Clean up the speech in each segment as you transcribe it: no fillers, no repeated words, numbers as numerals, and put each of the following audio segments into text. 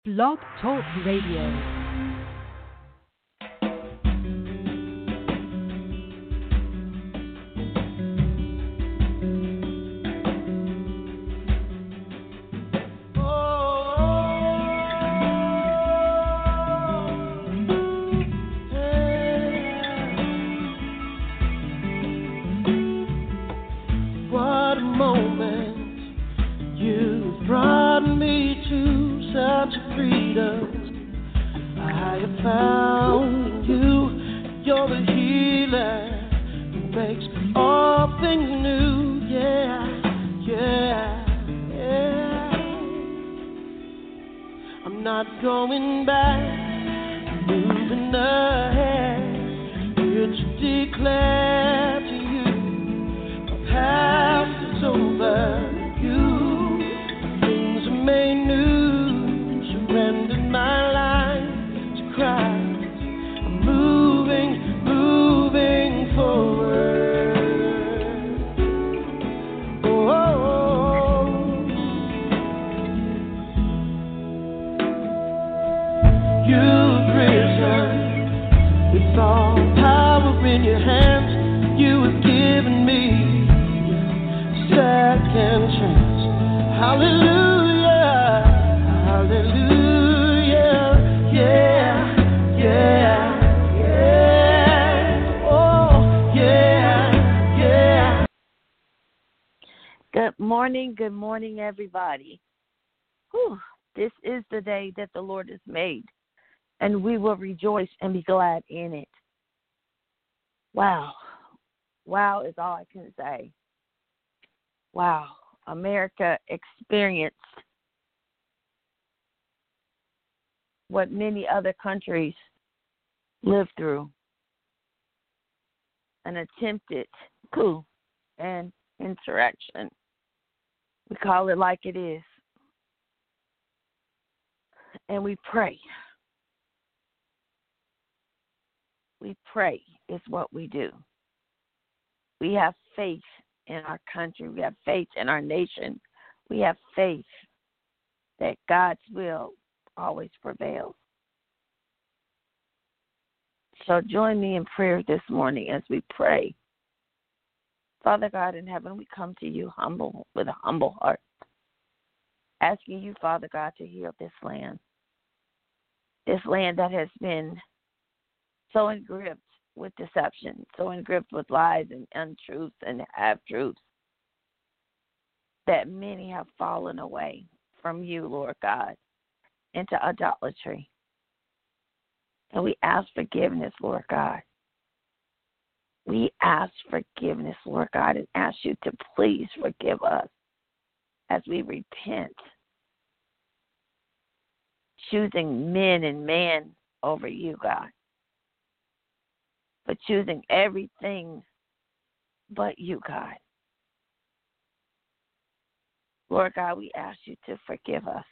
Blog Talk Radio. Good morning, everybody. This is the day that the Lord has made, and we will rejoice and be glad in it. Wow. Wow is all I can say. Wow. America experienced what many other countries lived through, an attempted coup and insurrection. We call it like it is. And we pray. We pray is what we do. We have faith in our country. We have faith in our nation. We have faith that God's will always prevails. So join me in prayer this morning as we pray. Father God in heaven, we come to you with a humble heart, asking you, Father God, to heal this land that has been so engripped with deception, so engripped with lies and untruths and half-truths, that many have fallen away from you, Lord God, into idolatry. And we ask forgiveness, Lord God. We ask forgiveness, Lord God, and ask you to please forgive us as we repent, choosing men and man over you, God, but choosing everything but you, God. Lord God, we ask you to forgive us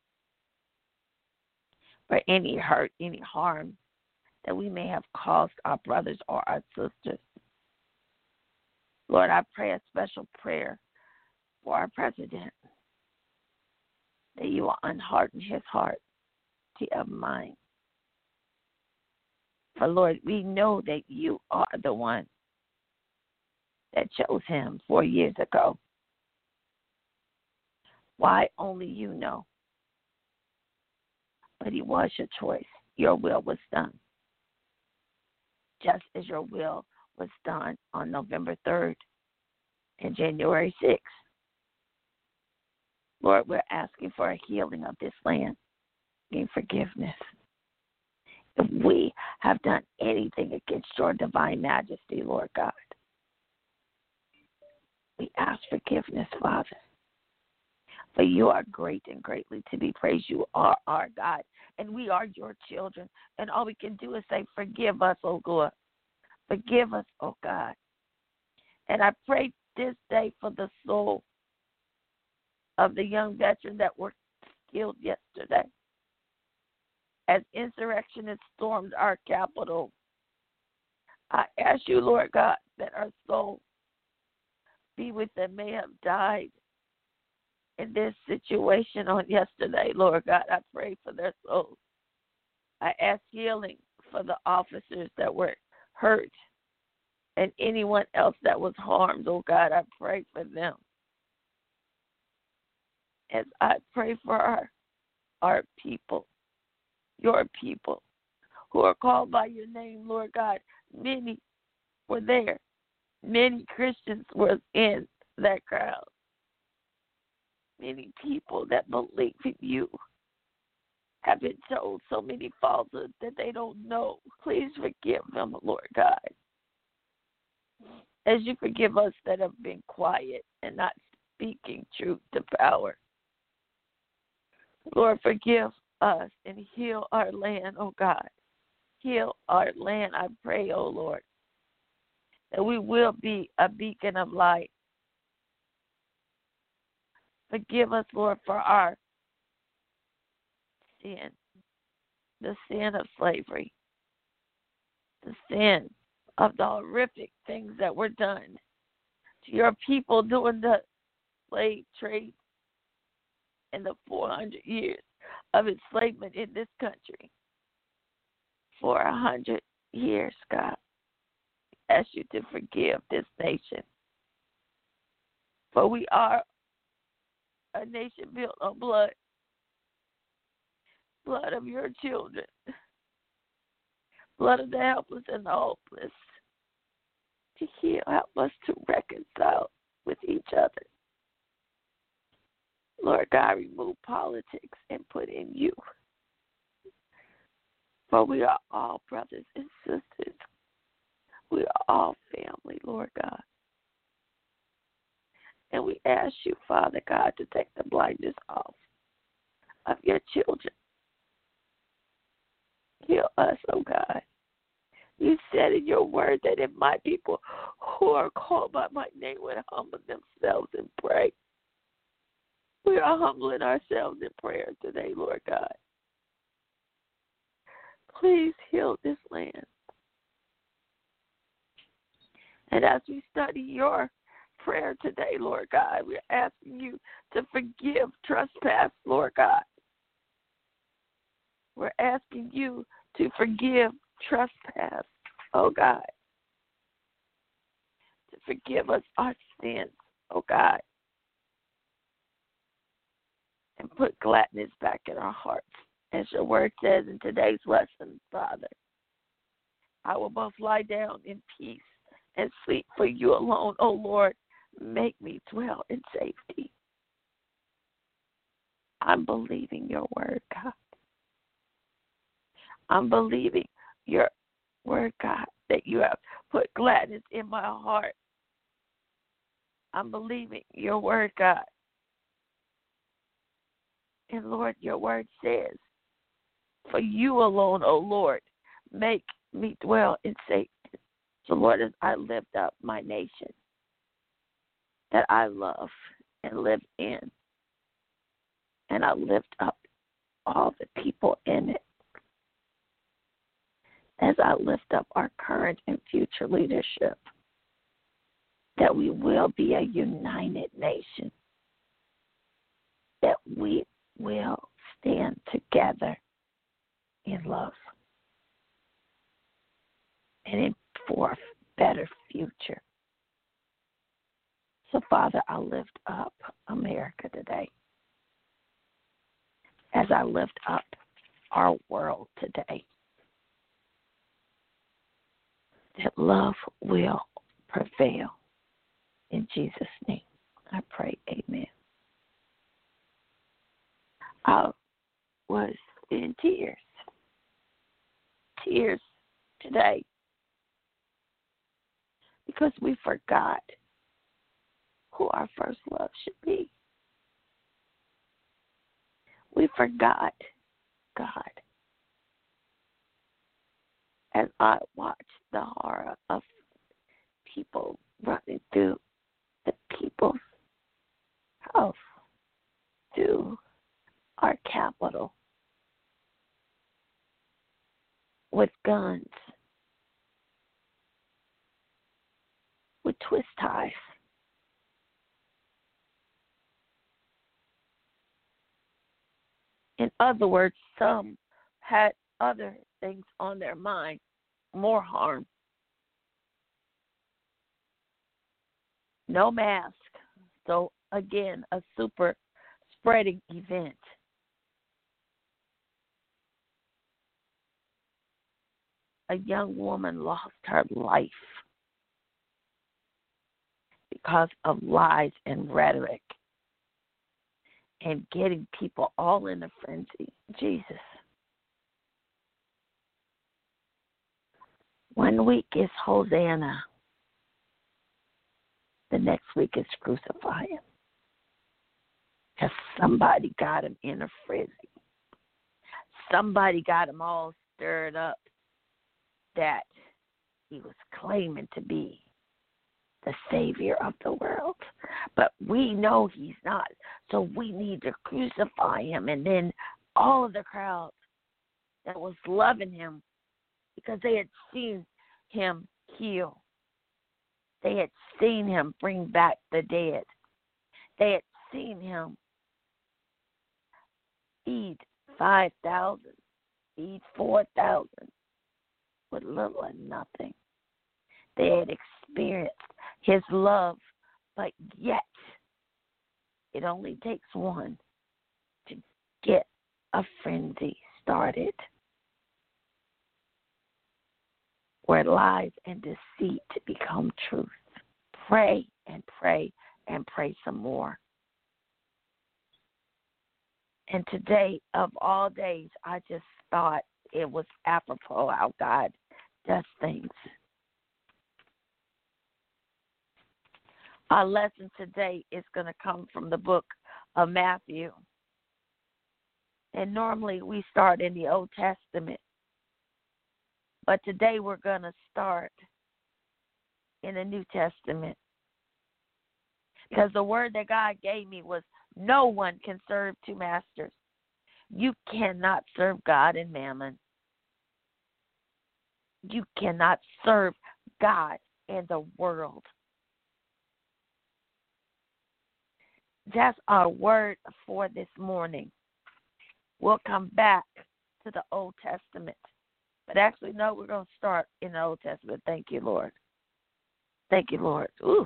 for any hurt, any harm that we may have caused our brothers or our sisters. Lord, I pray a special prayer for our president, that you will unharden his heart of mine. For Lord, we know that you are the one that chose him 4 years ago. Why, only you know. But he was your choice. Your will was done. Just as your will was done on November 3rd and January 6th. Lord, we're asking for a healing of this land and forgiveness. If we have done anything against your divine majesty, Lord God, we ask forgiveness, Father. For you are great and greatly to be praised. You are our God, and we are your children. And all we can do is say, forgive us, oh God. Forgive us, oh God. And I pray this day for the soul of the young veterans that were killed yesterday as insurrectionists stormed our capital. I ask you, Lord God, that our soul be with them may have died in this situation on yesterday, Lord God. I pray for their souls. I ask healing for the officers that were hurt and anyone else that was harmed, oh God. I pray for them. As I pray for our people, your people, who are called by your name, Lord God. Many were there. Many Christians were in that crowd. Many people that believe in you have been told so many falsehoods that they don't know. Please forgive them, Lord God. As you forgive us that have been quiet and not speaking truth to power. Lord, forgive us and heal our land, oh God. Heal our land, I pray, oh Lord, that we will be a beacon of light. Forgive us, Lord, for our sin, the sin of slavery, the sin of the horrific things that were done to your people during the slave trade and the 400 years of enslavement in this country. For 100 years, God, I ask you to forgive this nation. For we are a nation built on blood of your children, blood of the helpless and the hopeless. To heal, help us to reconcile with each other. Lord God, remove politics and put in you. For we are all brothers and sisters. We are all family, Lord God. And we ask you, Father God, to take the blindness off of your children. Heal us, oh God. You said in your word that if my people who are called by my name would humble themselves and pray. We are humbling ourselves in prayer today, Lord God. Please heal this land. And as we study your prayer today, Lord God, we're asking you to forgive trespass, Lord God. We're asking you to forgive trespass, oh God. To forgive us our sins, oh God. And put gladness back in our hearts. As your word says in today's lesson, Father, I will both lie down in peace and sleep for you alone, oh Lord. Make me dwell in safety. I'm believing your word, God. I'm believing your word, God, that you have put gladness in my heart. I'm believing your word, God. And Lord, your word says, for you alone, O Lord, make me dwell in safety. So Lord, as I lift up my nation that I love and live in, and I lift up all the people in it, as I lift up our current and future leadership, that we will be a united nation, that we will stand together in love and for a better future. So, Father, I lift up America today, as I lift up our world today, that love will prevail. In Jesus' name, I pray, amen. I was in tears today, because we forgot who our first love should be. We forgot God. As I watched the horror of people running through the people's house, through our capital, with guns, with twist ties. In other words, some had other things on their mind, more harm. No mask. So, again, a super spreading event. A young woman lost her life because of lies and rhetoric and getting people all in a frenzy. Jesus. 1 week is Hosanna. The next week is crucify him. Because somebody got him in a frenzy. Somebody got him all stirred up that he was claiming to be the Savior of the world. But we know he's not. So we need to crucify him. And then all of the crowd that was loving him because they had seen him heal. They had seen him bring back the dead. They had seen him feed 5,000, feed 4,000 with little or nothing. They had experienced his love, but yet it only takes one to get a frenzy started where lies and deceit become truth. Pray and pray and pray some more. And today, of all days, I just thought it was apropos how God does things. Our lesson today is going to come from the book of Matthew. And normally we start in the Old Testament. But today we're going to start in the New Testament. Because the word that God gave me was no one can serve two masters. You cannot serve God and mammon. You cannot serve God and the world. That's our word for this morning. We'll come back to the Old Testament. But actually, no, we're going to start in the Old Testament. Thank you, Lord. Thank you, Lord. Ooh.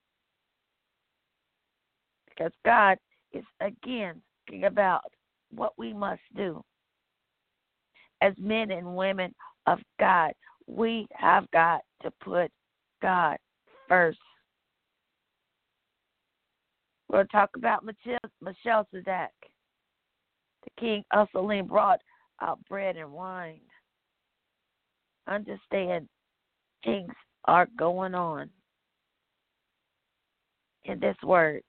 Because God is, again, thinking about what we must do. As men and women of God, we have got to put God first. We're going to talk about Melchizedek. The king of Salem brought out bread and wine. Understand, things are going on in this word.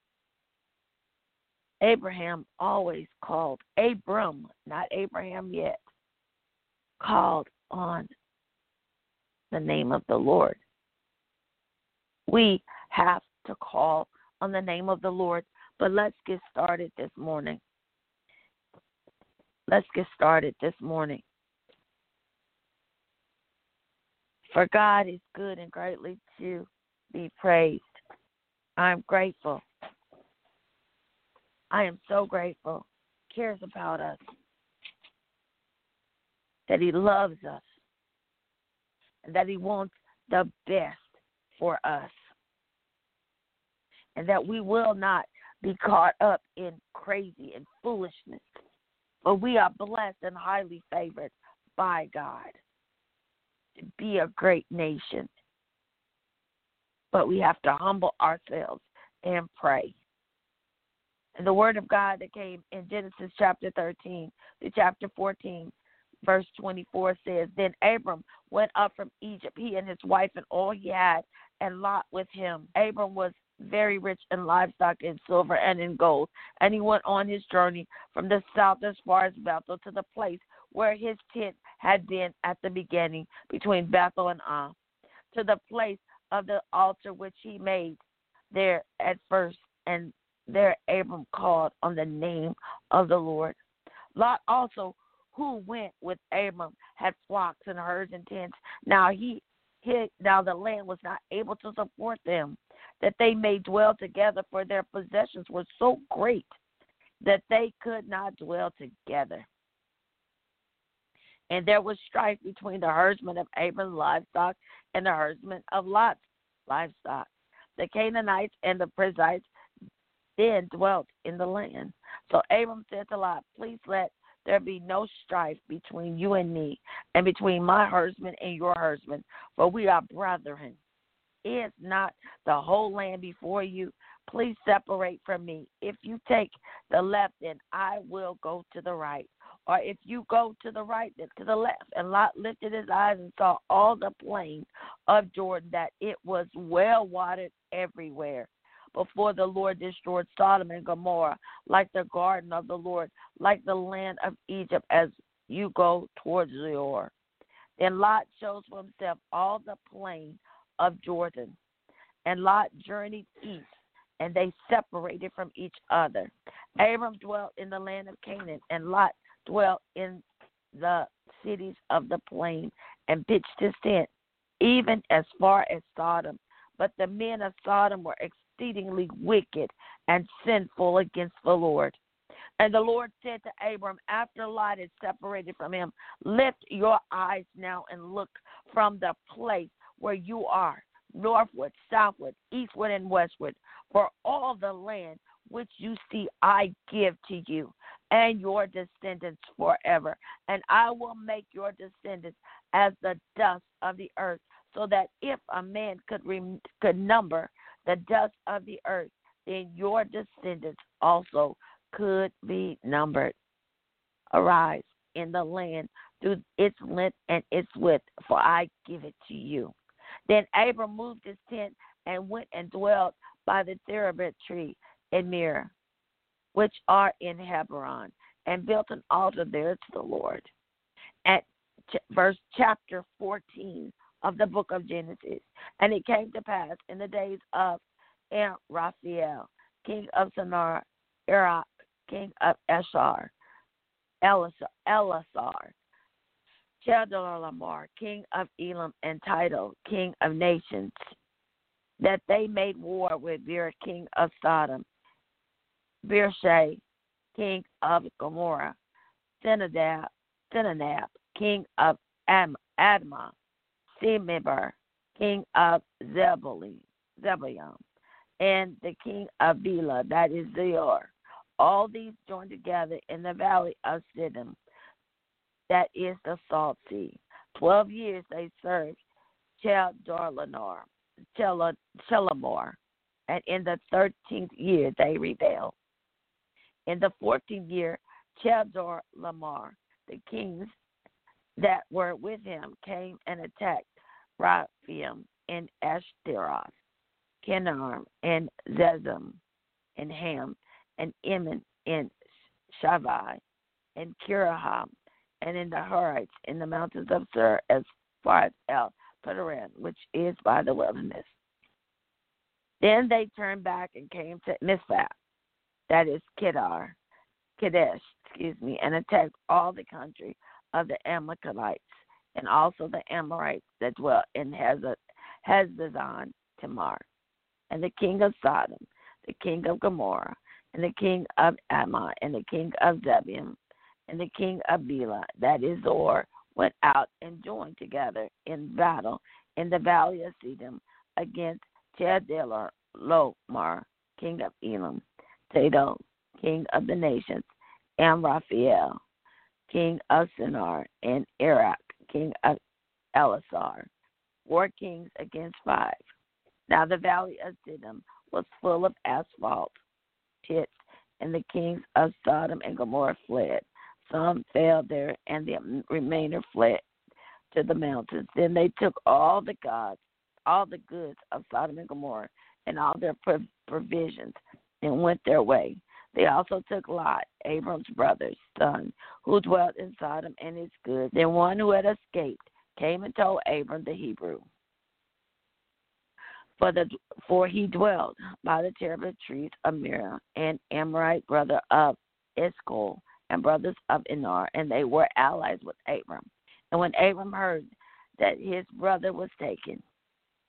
Abraham always called, Abram, not Abraham yet, called on the name of the Lord. We have to call on the name of the Lord, but let's get started this morning. Let's get started this morning. For God is good and greatly to be praised. I'm grateful. I am so grateful. He cares about us. That he loves us. And that he wants the best for us. And that we will not be caught up in crazy and foolishness. But we are blessed and highly favored by God to be a great nation. But we have to humble ourselves and pray. And the word of God that came in Genesis chapter 13 to chapter 14, verse 24 says, Then Abram went up from Egypt, he and his wife and all he had, and Lot with him. Abram was very rich in livestock, in silver, and in gold. And he went on his journey from the south as far as Bethel to the place where his tent had been at the beginning, between Bethel and Ai, to the place of the altar which he made there at first. And there Abram called on the name of the Lord. Lot also, who went with Abram, had flocks and herds and tents. Now the land was not able to support them, that they may dwell together, for their possessions were so great. that they could not dwell together. And there was strife between the herdsmen of Abram's livestock and the herdsmen of Lot's livestock. The Canaanites and the Perizzites then dwelt in the land. So Abram said to Lot, please let there be no strife between you and me, and between my herdsmen and your herdsmen, for we are brethren. Is not the whole land before you? Please separate from me. If you take the left, then I will go to the right. Or if you go to the right, then to the left. And Lot lifted his eyes and saw all the plain of Jordan, that it was well watered everywhere, before the Lord destroyed Sodom and Gomorrah, like the garden of the Lord, like the land of Egypt, as you go towards Zoar. Then Lot chose for himself all the plain of Jordan. And Lot journeyed east, and they separated from each other. Abram dwelt in the land of Canaan, and Lot dwelt in the cities of the plain, and pitched his tent, even as far as Sodom. But the men of Sodom were exceedingly wicked and sinful against the Lord. And the Lord said to Abram, after Lot is separated from him, lift your eyes now and look from the place where you are, northward, southward, eastward, and westward, for all the land which you see I give to you and your descendants forever. And I will make your descendants as the dust of the earth, so that if a man could number the dust of the earth, then your descendants also could be numbered. Arise in the land through its length and its width, for I give it to you. Then Abram moved his tent and went and dwelt by the terebinth tree in Mamre, which are in Hebron, and built an altar there to the Lord. At verse chapter 14 of the book of Genesis. And it came to pass in the days of Raphael, king of Shinar, Erech, king of Eshar, Elasar, Chedorlaomer, king of Elam, and Tidal, king of nations, that they made war with Bera, king of Sodom, Bershai, king of Gomorrah, Senadab, king of Admah, Semeber, king of Zebulun, and the king of Bela, that is Zior. All these joined together in the valley of Siddim, that is the Salt Sea. 12 years they served Chedorlaomer, and in the 13th year they rebelled. In the 14th year, Chedorlaomer, the kings that were with him, came and attacked Rephaim and Ashtaroth, Kenar and Zezim and Ham and Iman and Shavai and Kiraham, and in the Horites in the mountains of Seir, as far as El Paran, which is by the wilderness. Then they turned back and came to Mizpah, that is Kadesh, and attacked all the country of the Amalekites, and also the Amorites that dwelt in Hazazon Tamar, and the king of Sodom, the king of Gomorrah, and the king of Admah, and the king of Zebulun, and the king of Bela, that is Zoar, went out and joined together in battle in the valley of Siddim against Chedorlaomer, king of Elam, Tidal, king of the nations, and Raphael, king of Shinar, and Erech, king of Elasar, 4 kings against 5. Now the valley of Siddim was full of asphalt pits, and the kings of Sodom and Gomorrah fled. Some fell there, and the remainder fled to the mountains. Then they took all the goods of Sodom and Gomorrah, and all their provisions, and went their way. They also took Lot, Abram's brother's son, who dwelt in Sodom, and his goods. Then one who had escaped came and told Abram the Hebrew, for he dwelt by the terebinth trees of Mamre, an Amorite brother of Eshcol, and brothers of Enar, and they were allies with Abram. And when Abram heard that his brother was taken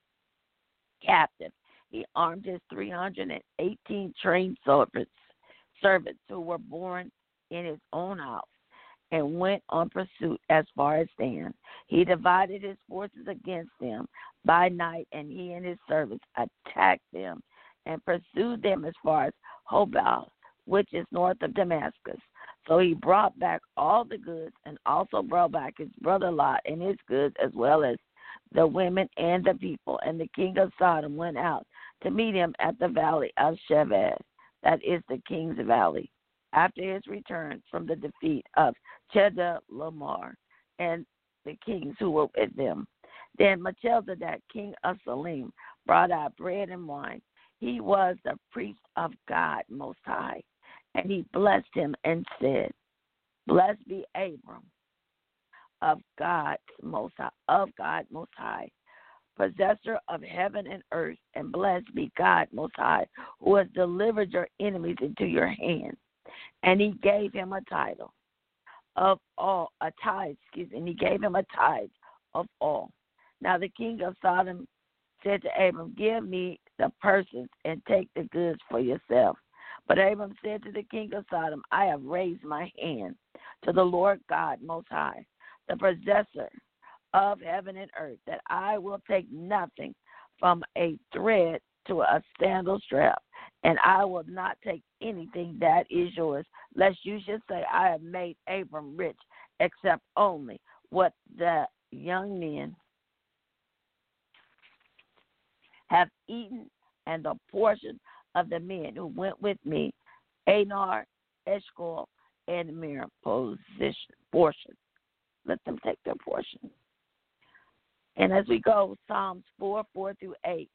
captive, he armed his 318 trained servants who were born in his own house, and went on pursuit as far as Dan. He divided his forces against them by night, and he and his servants attacked them and pursued them as far as Hobah, which is north of Damascus. So he brought back all the goods, and also brought back his brother Lot and his goods, as well as the women and the people. And the king of Sodom went out to meet him at the valley of Shaveh, that is the king's valley, after his return from the defeat of Chedorlaomer and the kings who were with them. Then Melchizedek, king of Salem, brought out bread and wine. He was the priest of God Most High, and he blessed him and said, Blessed be Abram of God Most High, possessor of heaven and earth, and blessed be God Most High, who has delivered your enemies into your hand. And he gave him a title of all, a tithe, and he gave him a tithe of all. Now the king of Sodom said to Abram, Give me the purses and take the goods for yourself. But Abram said to the king of Sodom, I have raised my hand to the Lord God Most High, the possessor of heaven and earth, that I will take nothing from a thread to a sandal strap, and I will not take anything that is yours, lest you should say, I have made Abram rich, except only what the young men have eaten, and the portion of the men who went with me, Anar, Eshcol, and Mir portion. Let them take their portion. And as we go, Psalms 4:4-8.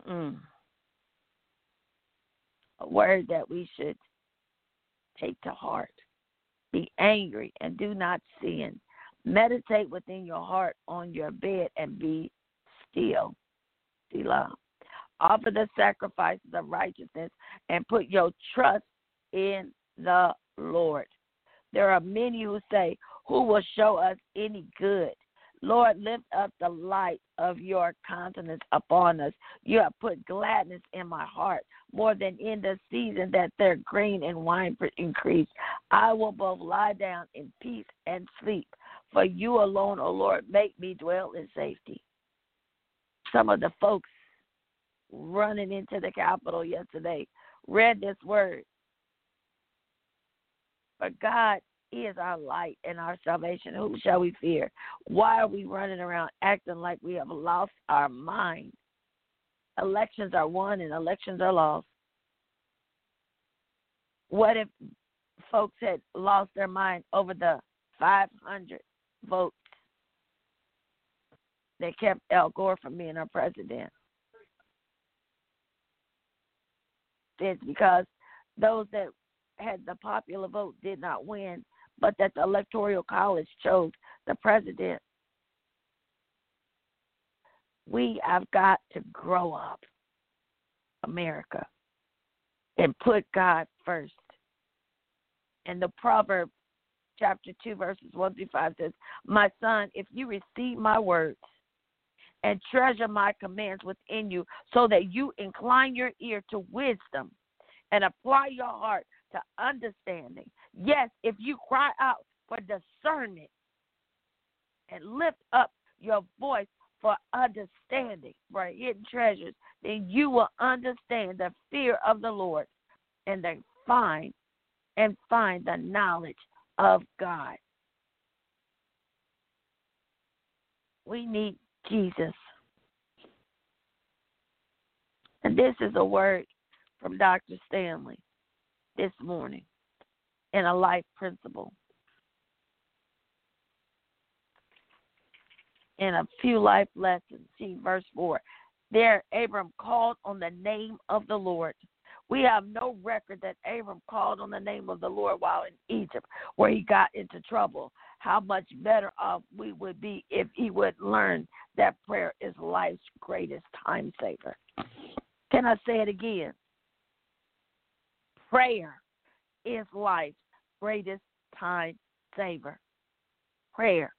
A word that we should take to heart. Be angry and do not sin. Meditate within your heart on your bed and be still. Selah. Offer the sacrifices of righteousness and put your trust in the Lord. There are many who say, Who will show us any good? Lord, lift up the light of your countenance upon us. You have put gladness in my heart more than in the season that their grain and wine increase. I will both lie down in peace and sleep. For you alone, O Lord, make me dwell in safety. Some of the folks running into the Capitol yesterday read this word. But God is our light and our salvation. Who shall we fear? Why are we running around acting like we have lost our mind? Elections are won and elections are lost. What if folks had lost their mind over the 500 votes that kept Al Gore from being our president? It's because those that had the popular vote did not win, but that the Electoral College chose the president. We have got to grow up, America, and put God first. And the Proverbs chapter 2, verses 1-5 says, My son, if you receive my words and treasure my commands within you, so that you incline your ear to wisdom and apply your heart to understanding. Yes, if you cry out for discernment and lift up your voice for understanding, for hidden treasures, then you will understand the fear of the Lord and find the knowledge of God. We need Jesus. And this is a word from Dr. Stanley this morning in a life principle. In a few life lessons, see verse 4. There Abram called on the name of the Lord. We have no record that Abram called on the name of the Lord while in Egypt, where he got into trouble. How much better off we would be if he would learn that prayer is life's greatest time saver. Can I say it again? Prayer is life's greatest time saver. Prayer.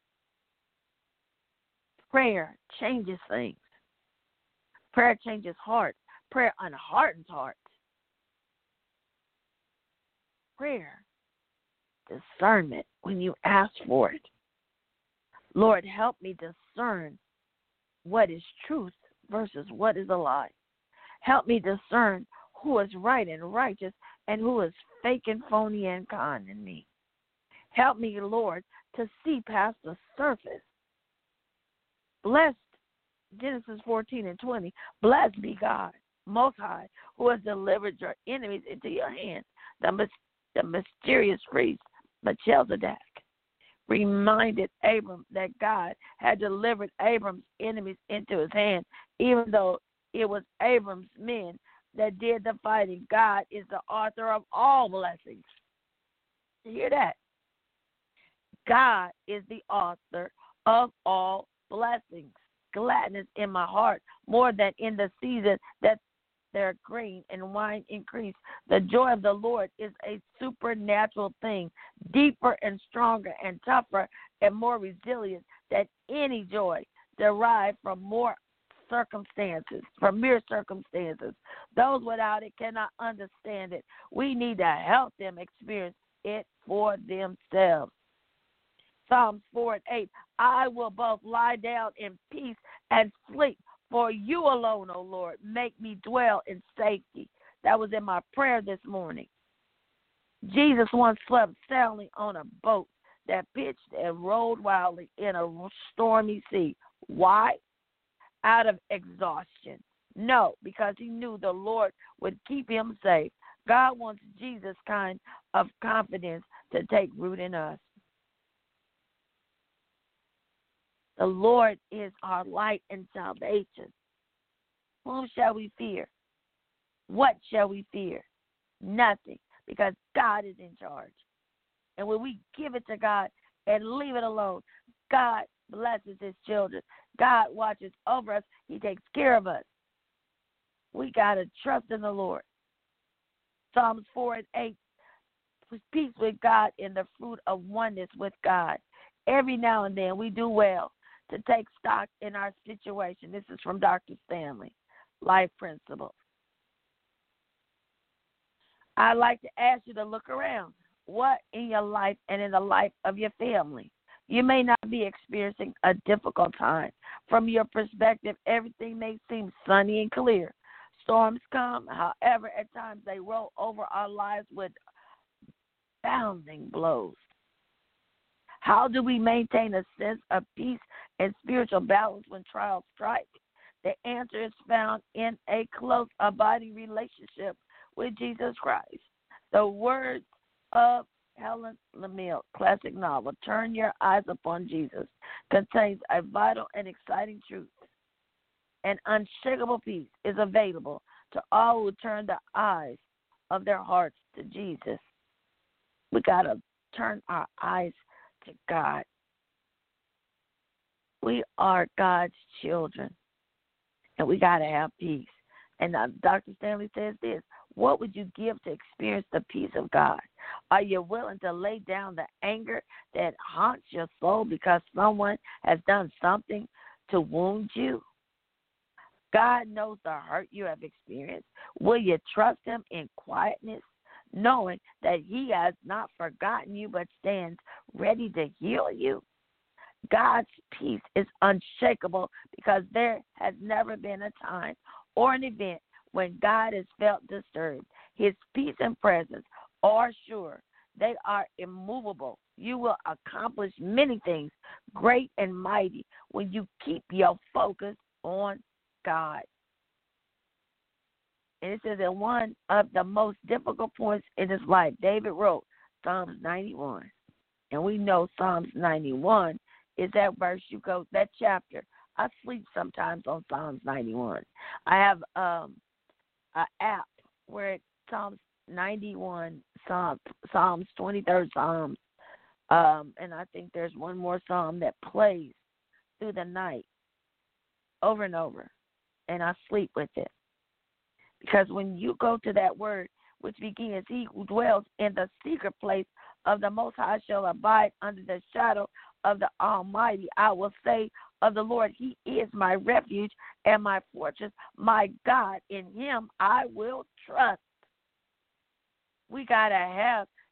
Prayer changes things. Prayer changes hearts. Prayer unhardens hearts. prayer discernment when you ask for it. Lord, help me discern what is truth versus what is a lie. Help me discern who is right and righteous and who is fake and phony and con in me. Help me, Lord, to see past the surface. Blessed, Genesis 14:20, blessed be God, Most High, who has delivered your enemies into your hand. The mysterious priest, Melchizedek, reminded Abram that God had delivered Abram's enemies into his hand, even though it was Abram's men that did the fighting. God is the author of all blessings. You hear that? God is the author of all blessings. Gladness in my heart more than in the season that their grain and wine increase. The joy of the Lord is a supernatural thing, deeper and stronger and tougher and more resilient than any joy derived from mere circumstances. Those without it cannot understand it. We need to help them experience it for themselves. Psalms 4:8, I will both lie down in peace and sleep, for you alone, O Lord, make me dwell in safety. That was in my prayer this morning. Jesus once slept sailing on a boat that pitched and rolled wildly in a stormy sea. Why? Out of exhaustion. No, because he knew the Lord would keep him safe. God wants Jesus' kind of confidence to take root in us. The Lord is our light and salvation. Whom shall we fear? What shall we fear? Nothing, because God is in charge. And when we give it to God and leave it alone, God blesses his children. God watches over us. He takes care of us. We got to trust in the Lord. Psalms 4:8, peace with God in the fruit of oneness with God. Every now and then we do well to take stock in our situation. This is from Dr. Stanley, Life Principles. I'd like to ask you to look around. What in your life and in the life of your family? You may not be experiencing a difficult time. From your perspective, everything may seem sunny and clear. Storms come, however, at times they roll over our lives with bounding blows. How do we maintain a sense of peace and spiritual balance when trials strike? The answer is found in a close, abiding relationship with Jesus Christ. The words of Helen Lamille, classic novel, Turn Your Eyes Upon Jesus, contains a vital and exciting truth. An unshakable peace is available to all who turn the eyes of their hearts to Jesus. We got to turn our eyes to God. We are God's children, and we got to have peace. And Dr. Stanley says this, what would you give to experience the peace of God? Are you willing to lay down the anger that haunts your soul because someone has done something to wound you? God knows the hurt you have experienced. Will you trust him in quietness, knowing that he has not forgotten you but stands ready to heal you? God's peace is unshakable because there has never been a time or an event when God has felt disturbed. His peace and presence are sure. They are immovable. You will accomplish many things, great and mighty, when you keep your focus on God. And it says that one of the most difficult points in his life, David wrote Psalms 91. And we know Psalms 91 is that verse you go, that chapter. I sleep sometimes on Psalms 91. I have an app where it Psalms 91, Psalms 23rd Psalms, and I think there's one more psalm that plays through the night over and over, and I sleep with it. Because when you go to that word, which begins, he who dwells in the secret place of the Most High shall abide under the shadow of the Almighty. I will say of the Lord, he is my refuge and my fortress, my God. In him I will trust. We got to have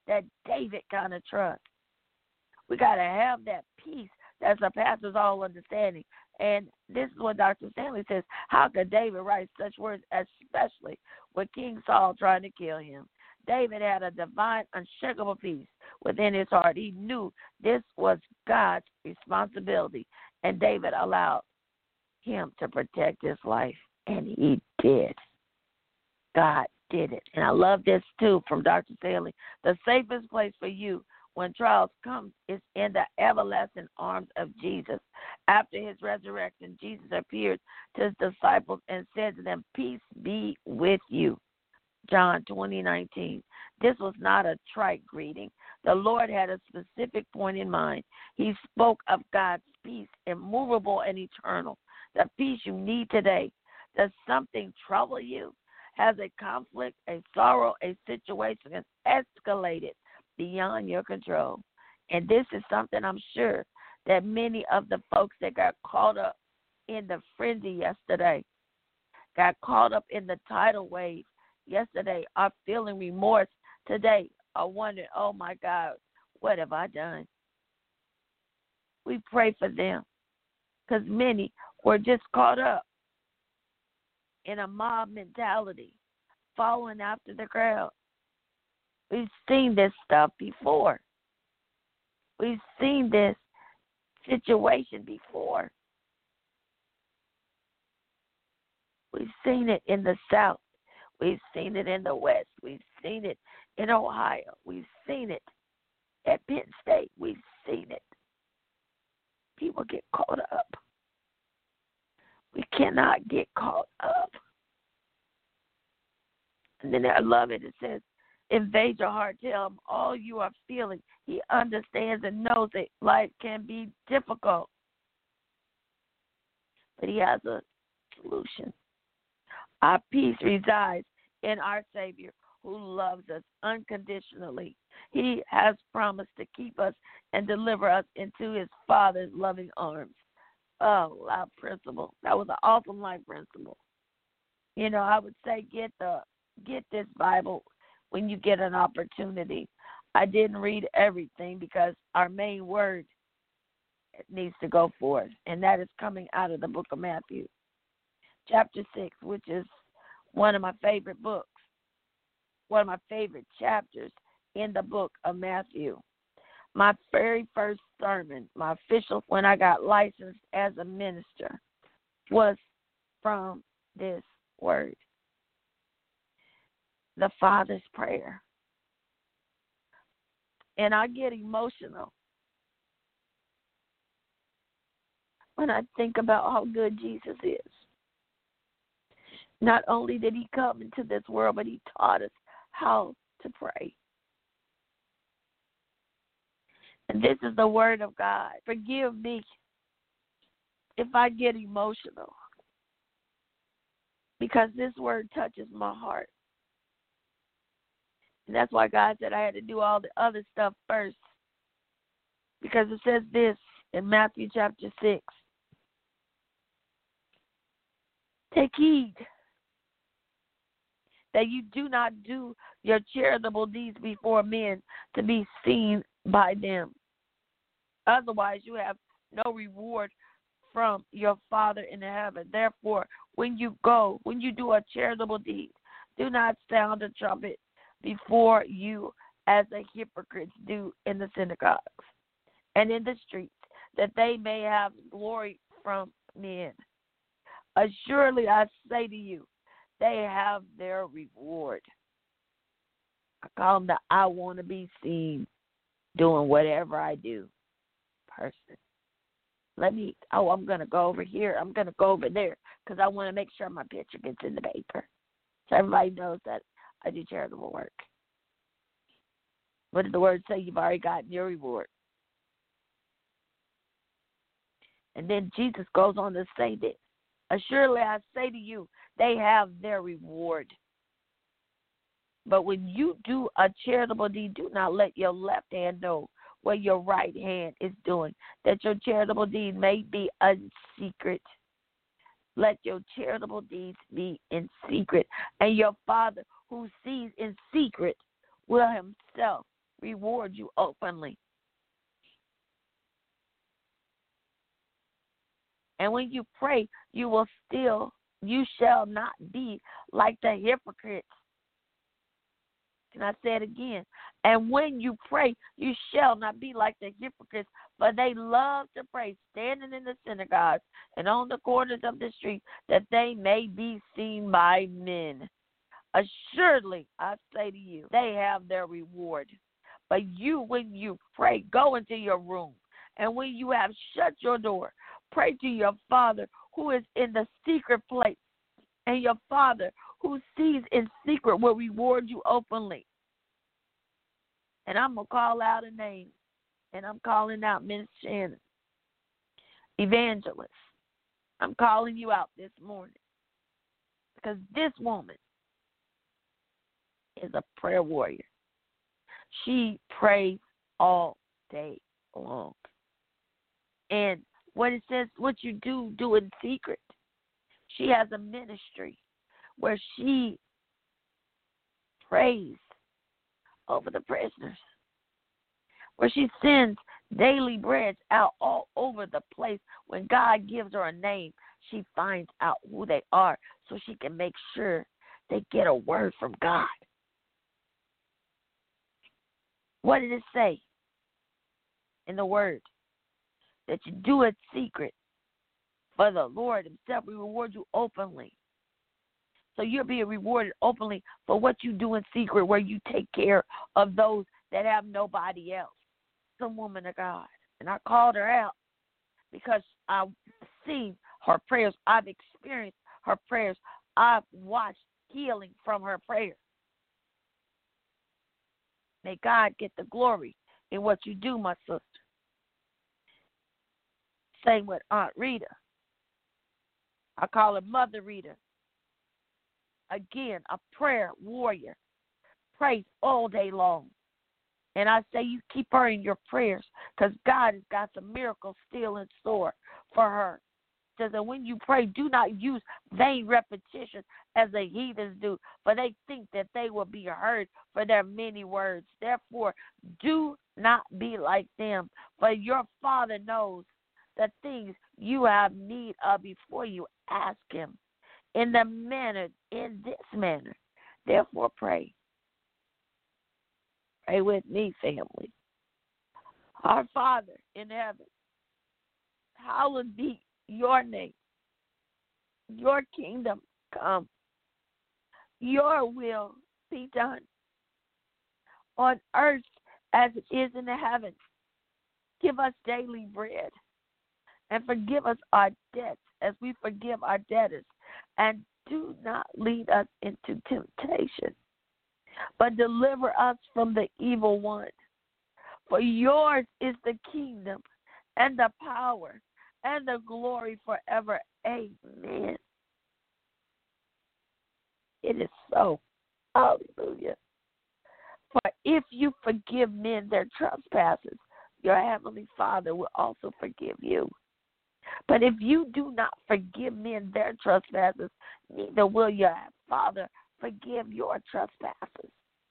that David kind of trust. We got to have that peace that surpasses all understanding. And this is what Dr. Stanley says. How could David write such words, especially with King Saul trying to kill him? David had a divine, unshakable peace within his heart. He knew this was God's responsibility, and David allowed him to protect his life, and he did. God did it. And I love this, too, from Dr. Stanley. The safest place for you when trials come is in the everlasting arms of Jesus. After his resurrection, Jesus appeared to his disciples and said to them, "Peace be with you." John 20:19. This was not a trite greeting. The Lord had a specific point in mind. He spoke of God's peace, immovable and eternal, the peace you need today. Does something trouble you? Has a conflict, a sorrow, a situation has escalated beyond your control? And this is something I'm sure that many of the folks that got caught up in the frenzy yesterday, got caught up in the tidal wave yesterday, are feeling remorse today, are wondering, oh my God, what have I done? We pray for them because many were just caught up in a mob mentality, following after the crowd. We've seen this stuff before. We've seen this situation before. We've seen it in the South. We've seen it in the West. We've seen it in Ohio. We've seen it at Penn State. We've seen it. People get caught up. We cannot get caught up. And then I love it. It says, invade your heart. Tell him all you are feeling. He understands and knows that life can be difficult. But he has a solution. Our peace resides in our Savior who loves us unconditionally. He has promised to keep us and deliver us into his Father's loving arms. Oh, life principle. That was an awesome life principle. You know, I would say get this Bible when you get an opportunity. I didn't read everything because our main word needs to go forth, and that is coming out of the book of Matthew. Chapter 6, which is one of my favorite books, one of my favorite chapters in the book of Matthew. My very first sermon, my official, when I got licensed as a minister, was from this word, the Father's Prayer. And I get emotional when I think about how good Jesus is. Not only did he come into this world, but he taught us how to pray. And this is the word of God. Forgive me if I get emotional, because this word touches my heart. And that's why God said I had to do all the other stuff first, because it says this in Matthew chapter 6. Take heed that you do not do your charitable deeds before men to be seen by them. Otherwise, you have no reward from your Father in heaven. Therefore, when you do a charitable deed, do not sound a trumpet before you as the hypocrites do in the synagogues and in the streets, that they may have glory from men. Assuredly, I say to you, they have their reward. I call them the I want to be seen doing whatever I do person. I'm going to go over here. I'm going to go over there because I want to make sure my picture gets in the paper so everybody knows that I do charitable work. What did the word say? You've already gotten your reward. And then Jesus goes on to say this. Assuredly, I say to you, they have their reward. But when you do a charitable deed, do not let your left hand know what your right hand is doing, that your charitable deed may be in secret. Let your charitable deeds be in secret, and your Father who sees in secret will himself reward you openly. And when you pray, you shall not be like the hypocrites. Can I say it again? And when you pray, you shall not be like the hypocrites, for they love to pray, standing in the synagogues and on the corners of the streets, that they may be seen by men. Assuredly, I say to you, they have their reward. But you, when you pray, go into your room. And when you have shut your door, pray to your Father who is in the secret place. And your Father who sees in secret will reward you openly. And I'm going to call out a name. And I'm calling out Miss Shannon, evangelist. I'm calling you out this morning. Because this woman is a prayer warrior. She prays all day long. And what it says, what you do in secret. She has a ministry where she prays over the prisoners, where she sends daily breads out all over the place. When God gives her a name, she finds out who they are so she can make sure they get a word from God. What did it say in the word? That you do it secret, for the Lord himself will reward you openly. So you're being rewarded openly for what you do in secret, where you take care of those that have nobody else. Some woman of God. And I called her out because I've seen her prayers. I've experienced her prayers. I've watched healing from her prayers. May God get the glory in what you do, my sister. Same with Aunt Rita. I call her Mother Rita. Again, a prayer warrior. Prays all day long. And I say you keep her in your prayers because God has got some miracles still in store for her. It says that when you pray, do not use vain repetition as the heathens do, for they think that they will be heard for their many words. Therefore, do not be like them, for your Father knows the things you have need of before you ask him. In this manner, therefore pray. Pray with me, family. Our Father in heaven, hallowed be your name. Your kingdom come. Your will be done on earth as it is in the heavens. Give us daily bread and forgive us our debts as we forgive our debtors. And do not lead us into temptation, but deliver us from the evil one. For yours is the kingdom and the power and the glory forever. Amen. It is so. Hallelujah. For if you forgive men their trespasses, your heavenly Father will also forgive you. But if you do not forgive men their trespasses, neither will your Father forgive your trespasses.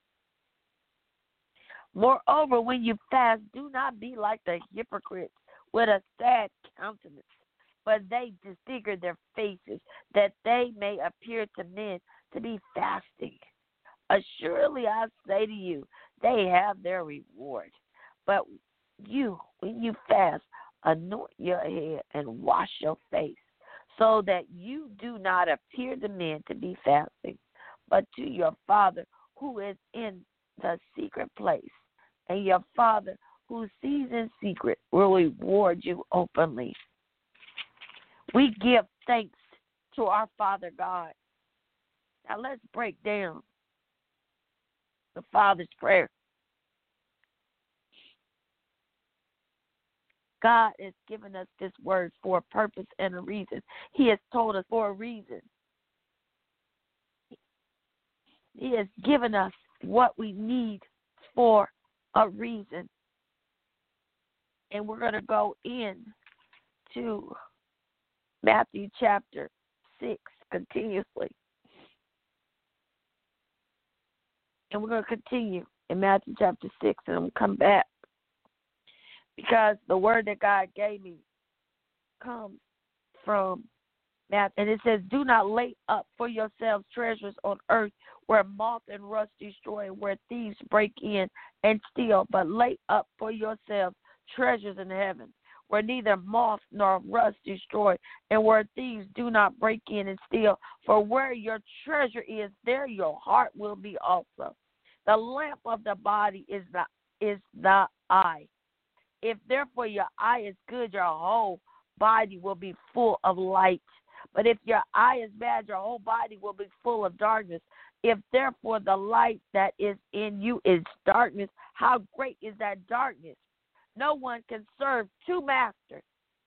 Moreover, when you fast, do not be like the hypocrites with a sad countenance, but they disfigure their faces, that they may appear to men to be fasting. Assuredly, I say to you, they have their reward. But you, when you fast, anoint your head and wash your face, so that you do not appear to men to be fasting, but to your Father who is in the secret place. And your Father who sees in secret will reward you openly. We give thanks to our Father God. Now let's break down the Father's prayer. God has given us this word for a purpose and a reason. He has told us for a reason. He has given us what we need for a reason. And we're going to go in to Matthew chapter 6 continuously. And we're going to continue in Matthew chapter 6, and I'm going to come back because the word that God gave me comes from Matthew. And it says, do not lay up for yourselves treasures on earth where moth and rust destroy and where thieves break in and steal, but lay up for yourselves treasures in heaven where neither moth nor rust destroy and where thieves do not break in and steal. For where your treasure is, there your heart will be also. The lamp of the body is the eye. If therefore your eye is good, your whole body will be full of light. But if your eye is bad, your whole body will be full of darkness. If therefore the light that is in you is darkness, how great is that darkness? No one can serve two masters.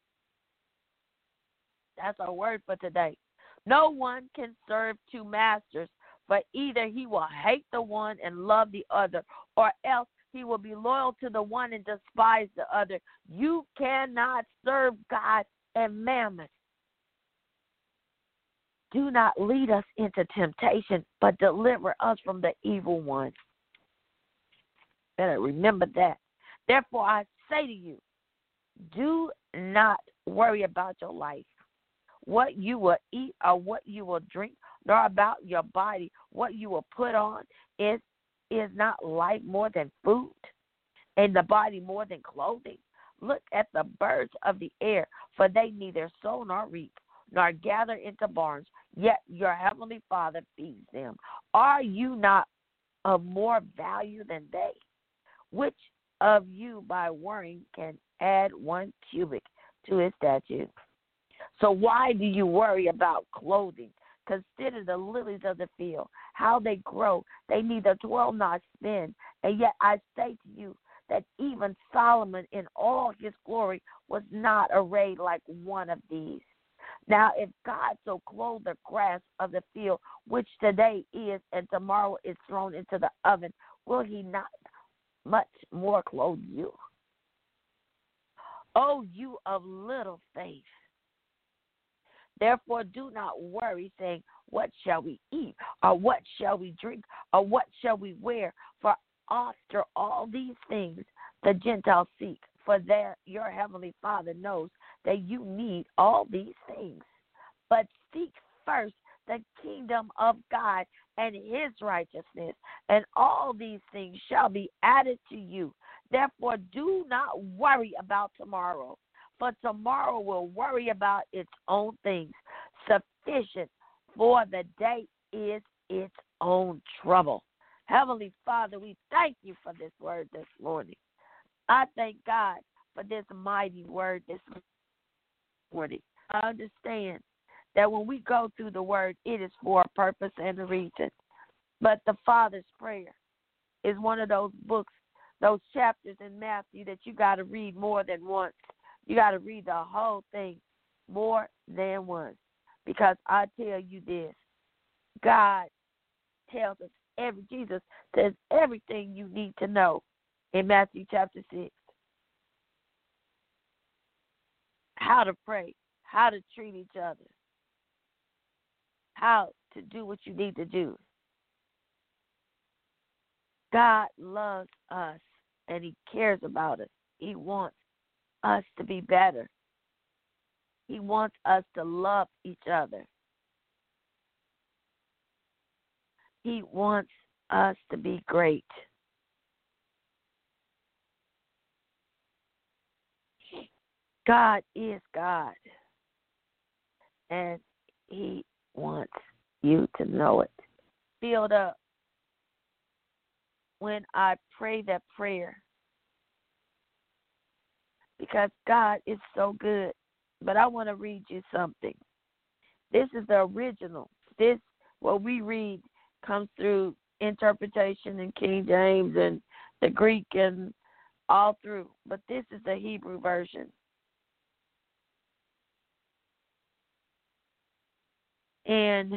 That's our word for today. No one can serve two masters, for either he will hate the one and love the other, or else he will be loyal to the one and despise the other. You cannot serve God and mammon. Do not lead us into temptation, but deliver us from the evil one. Better remember that. Therefore, I say to you, do not worry about your life, what you will eat or what you will drink, nor about your body, what you will put on. Is not life more than food, and the body more than clothing? Look at the birds of the air, for they neither sow nor reap, nor gather into barns, yet your heavenly Father feeds them. Are you not of more value than they? Which of you by worrying can add 1 cubit to his stature? So why do you worry about clothing? Consider the lilies of the field, how they grow. They neither toil nor spin. And yet I say to you that even Solomon in all his glory was not arrayed like one of these. Now, if God so clothed the grass of the field, which today is and tomorrow is thrown into the oven, will he not much more clothe you? O you of little faith. Therefore, do not worry, saying, what shall we eat? Or what shall we drink? Or what shall we wear? For after all these things the Gentiles seek. For there your heavenly Father knows that you need all these things. But seek first the kingdom of God and his righteousness, and all these things shall be added to you. Therefore, do not worry about tomorrow, for tomorrow will worry about its own things. Sufficient for the day is its own trouble. Heavenly Father, we thank you for this word this morning. I thank God for this mighty word this morning. I understand that when we go through the word, it is for a purpose and a reason. But the Father's Prayer is one of those books, those chapters in Matthew that you got to read more than once. You got to read the whole thing more than once. Because I tell you this, God tells us, Jesus says everything you need to know in Matthew chapter 6. How to pray, how to treat each other, how to do what you need to do. God loves us and he cares about us. He wants us to be better. He wants us to love each other. He wants us to be great. God is God, and he wants you to know it. Filled up when I pray that prayer, because God is so good. But I want to read you something. This is the original. This, what we read, comes through interpretation in King James and the Greek and all through. But this is the Hebrew version. And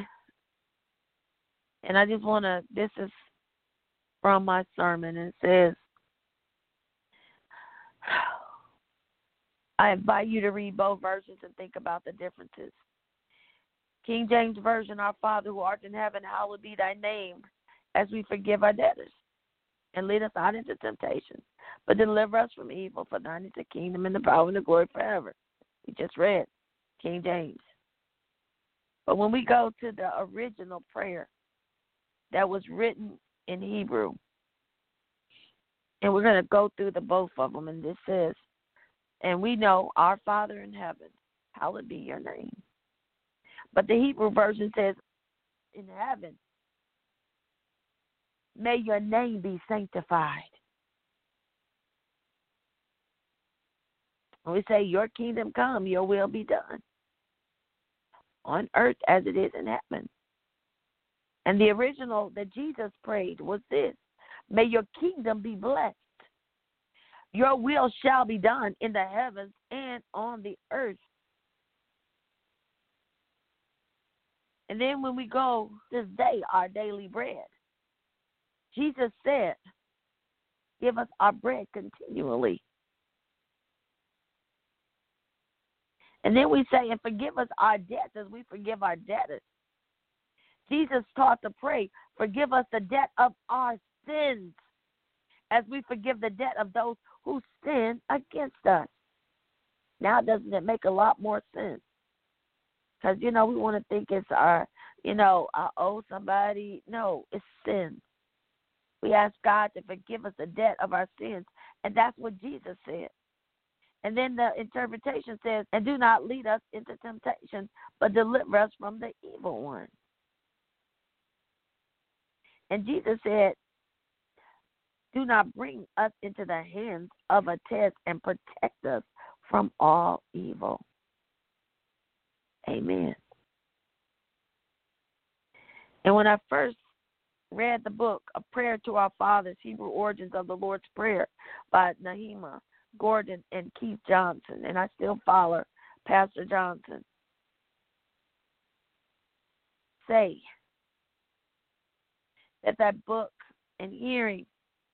I just want to, this is from my sermon, and it says, I invite you to read both versions and think about the differences. King James Version, our Father who art in heaven, hallowed be thy name, as we forgive our debtors. and lead us not into temptation, but deliver us from evil. For thine is the kingdom and the power and the glory forever. We just read King James. But when we go to the original prayer that was written in Hebrew, and we're going to go through the both of them, and this says, and we know, our Father in heaven, hallowed be your name. But the Hebrew version says, in heaven, may your name be sanctified. And we say, your kingdom come, your will be done, on earth as it is in heaven. And the original that Jesus prayed was this: may your kingdom be blessed. Your will shall be done in the heavens and on the earth. And then when we go, this day, our daily bread, Jesus said, give us our bread continually. And then we say, and forgive us our debts as we forgive our debtors. Jesus taught to pray, forgive us the debt of our sins as we forgive the debt of those who sin against us. Now, doesn't it make a lot more sense? Because, we want to think it's our, I owe somebody. No, it's sin. We ask God to forgive us the debt of our sins, and that's what Jesus said. And then the interpretation says, and do not lead us into temptation, but deliver us from the evil one. And Jesus said, do not bring us into the hands of a test, and protect us from all evil. Amen. And when I first read the book, A Prayer to Our Fathers, Hebrew Origins of the Lord's Prayer by Nehemiah Gordon and Keith Johnson, and I still follow Pastor Johnson, say that book and hearing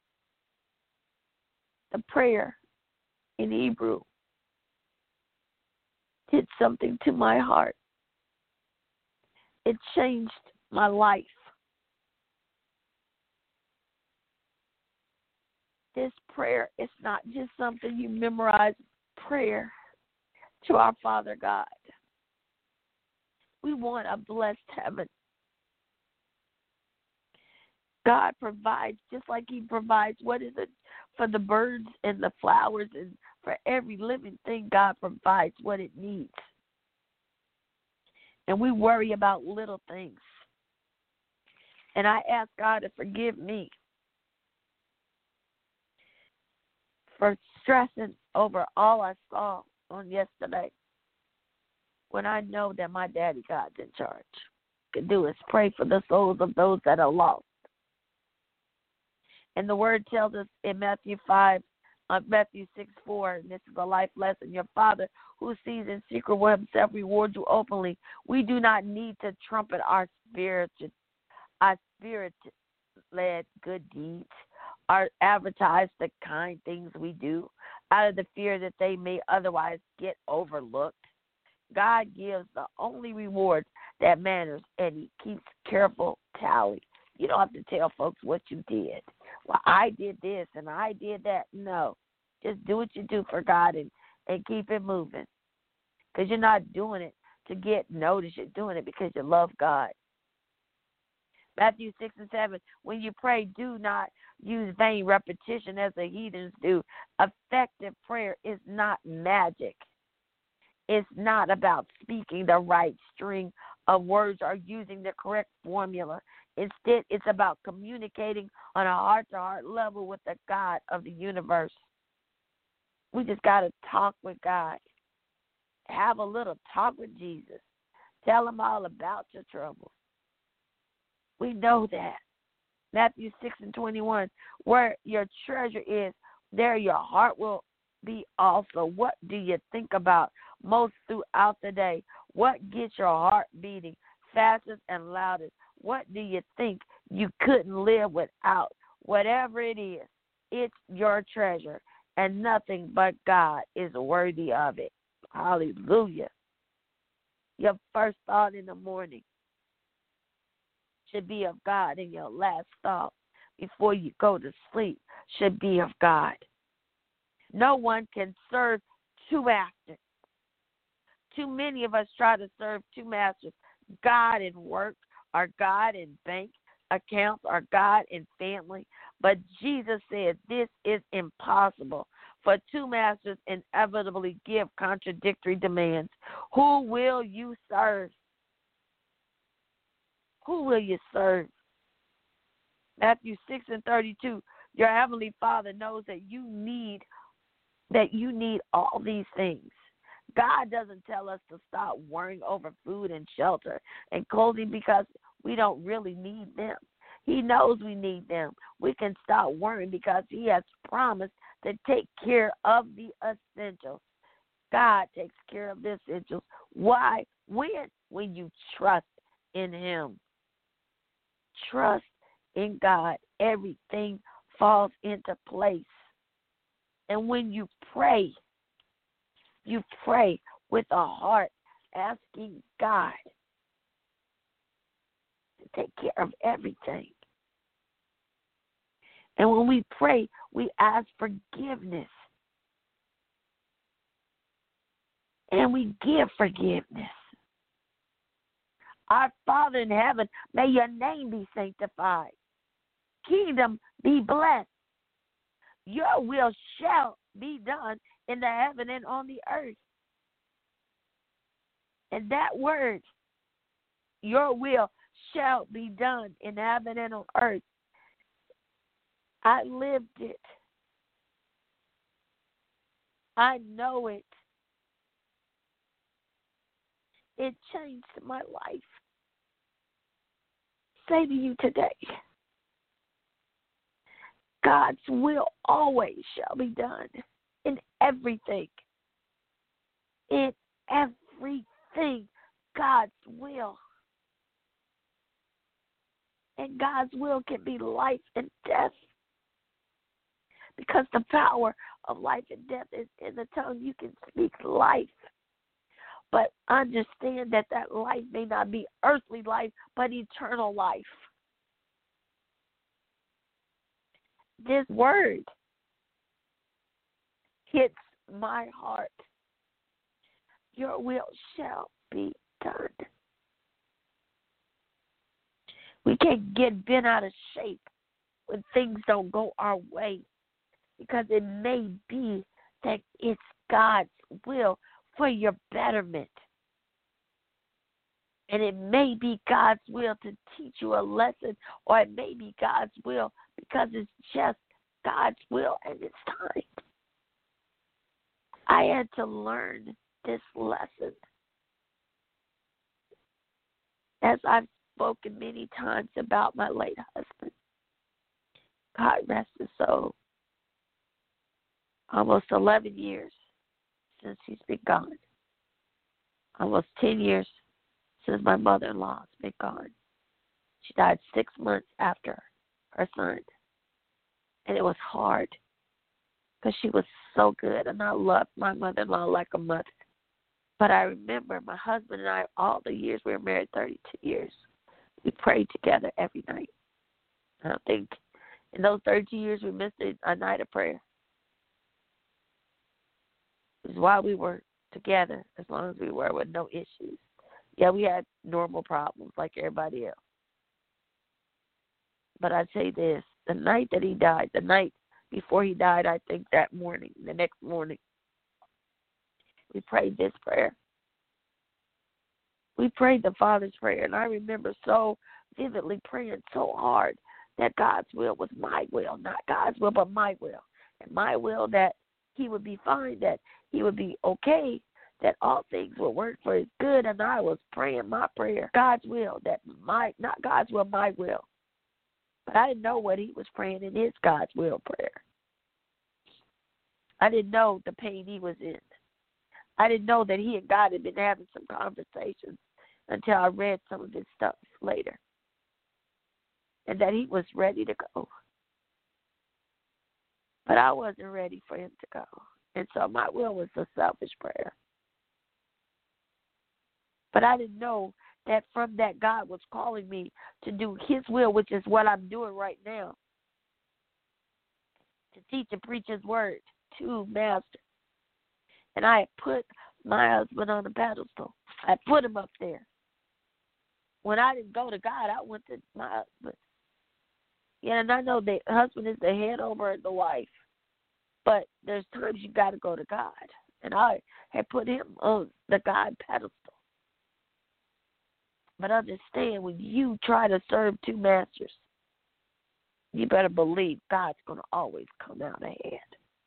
the prayer in Hebrew did something to my heart. It changed my life. This prayer is not just something you memorize. Prayer to our Father God. We want a blessed heaven. God provides, just like He provides, what is it, for the birds and the flowers, and for every living thing, God provides what it needs. And we worry about little things. And I ask God to forgive me for stressing over all I saw on yesterday, when I know that my daddy God's in charge. Can do is pray for the souls of those that are lost. And the word tells us in Matthew 6:4, and this is a life lesson, your Father who sees in secret will himself reward you openly. We do not need to trumpet our spirit-led good deeds, or advertise the kind things we do out of the fear that they may otherwise get overlooked. God gives the only reward that matters, and He keeps careful tally. You don't have to tell folks what you did. Well, I did this and I did that. No, just do what you do for God and keep it moving, because you're not doing it to get noticed. You're doing it because you love God. Matthew 6:7, when you pray, do not use vain repetition as the heathens do. Effective prayer is not magic. It's not about speaking the right string of words or using the correct formula. Instead, it's about communicating on a heart-to-heart level with the God of the universe. We just got to talk with God. Have a little talk with Jesus. Tell Him all about your troubles. We know that. Matthew 6:21, where your treasure is, there your heart will be also. What do you think about most throughout the day? What gets your heart beating fastest and loudest? What do you think you couldn't live without? Whatever it is, it's your treasure, and nothing but God is worthy of it. Hallelujah. Your first thought in the morning should be of God, and your last thought before you go to sleep should be of God. No one can serve two masters. Too many of us try to serve two masters, God in work, or God in bank accounts, or God in family. But Jesus said this is impossible, for two masters inevitably give contradictory demands. Who will you serve? Who will you serve? Matthew 6:32, your heavenly Father knows that you need all these things. God doesn't tell us to stop worrying over food and shelter and clothing because we don't really need them. He knows we need them. We can stop worrying because he has promised to take care of the essentials. God takes care of the essentials. Why? When you trust in him. Trust in God. Everything falls into place. And when you pray with a heart asking God to take care of everything. And when we pray, we ask forgiveness. And we give forgiveness. Our Father in heaven, may your name be sanctified. Kingdom be blessed. Your will shall be done in the heaven and on the earth. And that word, your will shall be done in heaven and on earth. I lived it. I know it. It changed my life. Say to you today, God's will always shall be done in everything. In everything, God's will. And God's will can be life and death. Because the power of life and death is in the tongue. You can speak life. But understand that life may not be earthly life, but eternal life. This word hits my heart. Your will shall be done. We can't get bent out of shape when things don't go our way, because it may be that it's God's will for your betterment. And it may be God's will to teach you a lesson, or it may be God's will because it's just God's will and it's time. I had to learn this lesson. As I've spoken many times about my late husband, God rest his soul. Almost 11 years since he's been gone. Almost 10 years since my mother-in-law has been gone. She died 6 months after her son. And it was hard because she was so good, and I loved my mother-in-law like a mother. But I remember my husband and I, all the years we were married, 32 years, we prayed together every night. I don't think in those 32 years we missed a night of prayer. It was while we were together, as long as we were, with no issues. Yeah, we had normal problems like everybody else. But I'd say this, the night that he died, the night before he died, I think that morning, the next morning, we prayed this prayer. We prayed the Father's prayer, and I remember so vividly praying so hard that God's will was my will, not God's will, but my will. And my will that he would be fine, that he would be okay, that all things will work for his good. And I was praying my prayer, God's will, not God's will, my will. But I didn't know what he was praying in his God's will prayer. I didn't know the pain he was in. I didn't know that he and God had been having some conversations until I read some of his stuff later. And that he was ready to go. But I wasn't ready for him to go. And so my will was a selfish prayer. But I didn't know that from that God was calling me to do his will, which is what I'm doing right now. to teach and preach his word to Master. And I had put my husband on a pedestal. I put him up there. When I didn't go to God, I went to my husband. Yeah, and I know the husband is the head over the wife. But there's times you got to go to God. And I had put him on the God pedestal. But understand, when you try to serve two masters, you better believe God's going to always come out ahead.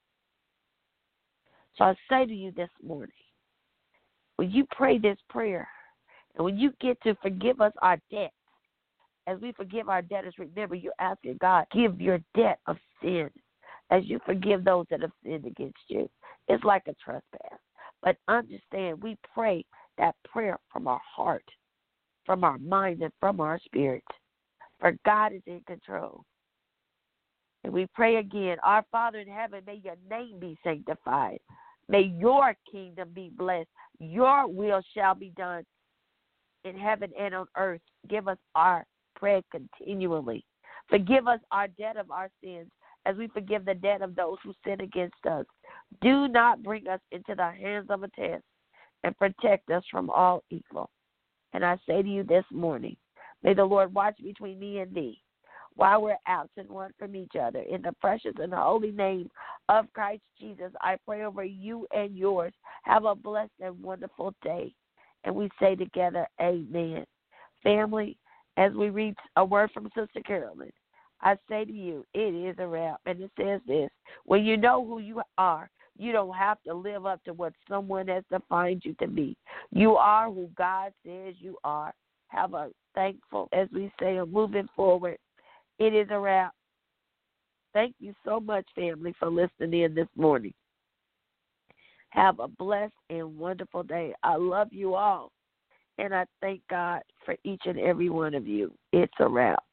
So I say to you this morning, when you pray this prayer, and when you get to forgive us our debts, as we forgive our debtors, remember you're asking God, give your debt of sin as you forgive those that have sinned against you. It's like a trespass. But understand, we pray that prayer from our heart, from our mind, and from our spirit. For God is in control. And we pray again, our Father in heaven, may your name be sanctified. May your kingdom be blessed. Your will shall be done in heaven and on earth. Give us our prayer continually. Forgive us our debt of our sins as we forgive the debt of those who sin against us. Do not bring us into the hands of a test, and protect us from all evil. And I say to you this morning, may the Lord watch between me and thee while we're absent one from each other. In the precious and holy name of Christ Jesus, I pray over you and yours. Have a blessed and wonderful day. And we say together, amen. Family, as we read a word from Sister Carolyn, I say to you, it is a wrap. And it says this: when you know who you are, you don't have to live up to what someone has defined you to be. You are who God says you are. Have a thankful, as we say, moving forward. It is a wrap. Thank you so much, family, for listening in this morning. Have a blessed and wonderful day. I love you all, and I thank God for each and every one of you. It's a wrap.